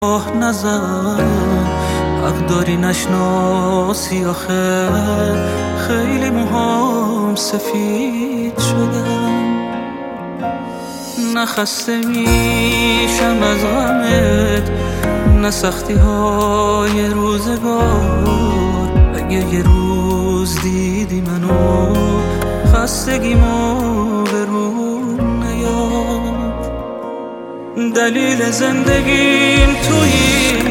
نزن حق داری نشناسی آخه خیلی موهام سفید شدم. نخسته میشم از غمت، نه سختی های روزگار. اگه یه روز دیدی منو خستگیمو به روم نیار. دلیل زندگیم تویی